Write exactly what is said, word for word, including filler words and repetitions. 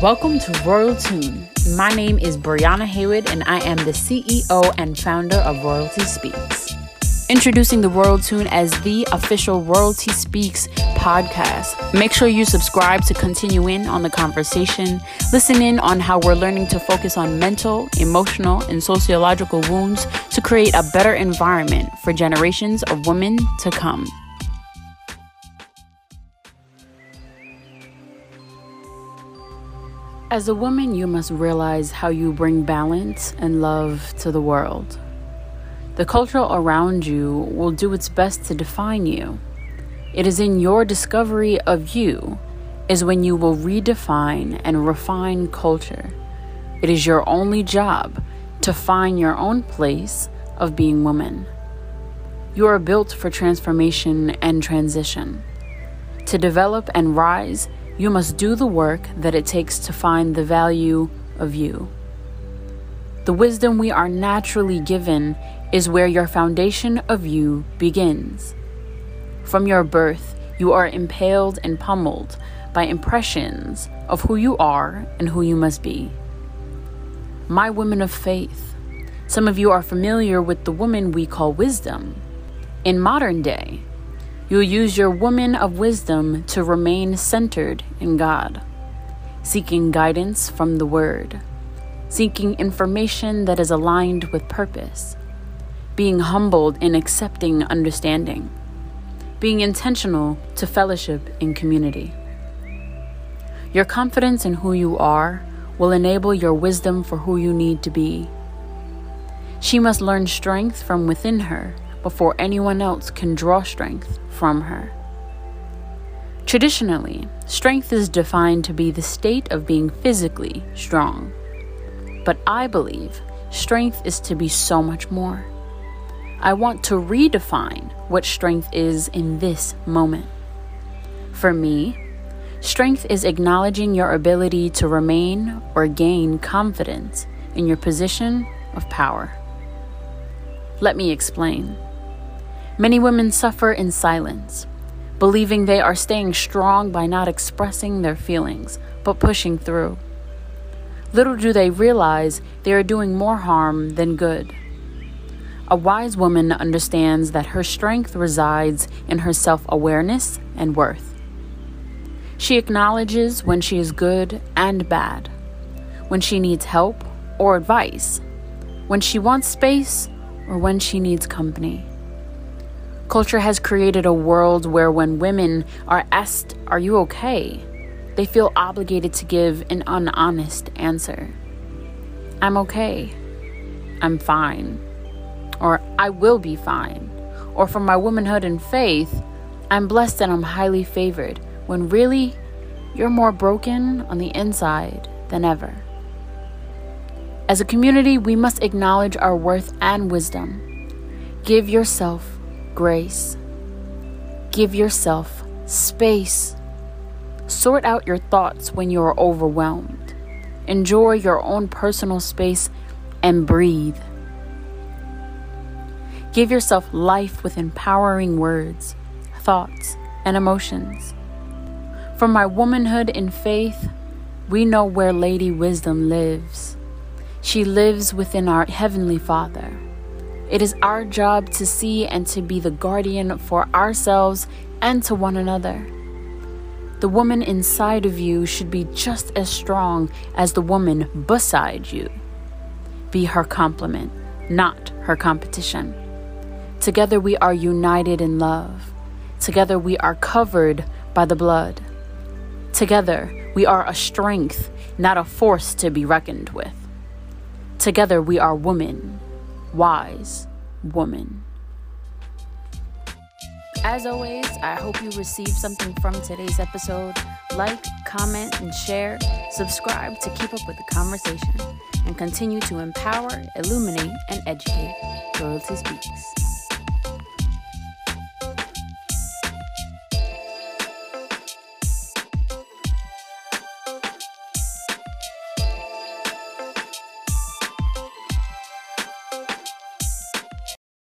Welcome to Royal Tune. My name is Brianna Haywood, and I am the C E O and founder of Royalty Speaks. Introducing the Royal Tune as the official Royalty Speaks podcast. Make sure you subscribe to continue in on the conversation. Listen in on how we're learning to focus on mental, emotional, and sociological wounds to create a better environment for generations of women to come. As a woman, you must realize how you bring balance and love to the world. The culture around you will do its best to define you. It is in your discovery of you is when you will redefine and refine culture. It is your only job to find your own place of being woman. You are built for transformation and transition. To develop and rise, you must do the work that it takes to find the value of you. The wisdom we are naturally given is where your foundation of you begins. From your birth, you are impaled and pummeled by impressions of who you are and who you must be. My women of faith, some of you are familiar with the woman we call wisdom. In modern day, you'll use your woman of wisdom to remain centered in God, seeking guidance from the Word, seeking information that is aligned with purpose, being humbled in accepting understanding, being intentional to fellowship in community. Your confidence in who you are will enable your wisdom for who you need to be. She must learn strength from within her before anyone else can draw strength from her. Traditionally, strength is defined to be the state of being physically strong. But I believe strength is to be so much more. I want to redefine what strength is in this moment. For me, strength is acknowledging your ability to remain or gain confidence in your position of power. Let me explain. Many women suffer in silence, believing they are staying strong by not expressing their feelings, but pushing through. Little do they realize they are doing more harm than good. A wise woman understands that her strength resides in her self-awareness and worth. She acknowledges when she is good and bad, when she needs help or advice, when she wants space or when she needs company. Culture has created a world where when women are asked, "Are you okay?" they feel obligated to give an unhonest answer. "I'm okay," "I'm fine," or "I will be fine," or for my womanhood and faith, "I'm blessed and I'm highly favored," when really, you're more broken on the inside than ever. As a community, we must acknowledge our worth and wisdom. Give yourself grace. Give yourself space. Sort out your thoughts when you are overwhelmed. Enjoy your own personal space and breathe. Give yourself life with empowering words, thoughts, and emotions. From my womanhood in faith, we know where Lady Wisdom lives. She lives within our Heavenly Father. It is our job to see and to be the guardian for ourselves and to one another. The woman inside of you should be just as strong as the woman beside you. Be her complement, not her competition. Together we are united in love. Together we are covered by the blood. Together we are a strength, not a force to be reckoned with. Together we are woman. Wise woman. As always, I hope you received something from today's episode. Like, comment, and share. Subscribe to keep up with the conversation and continue to empower, illuminate, and educate. Royalty Speaks.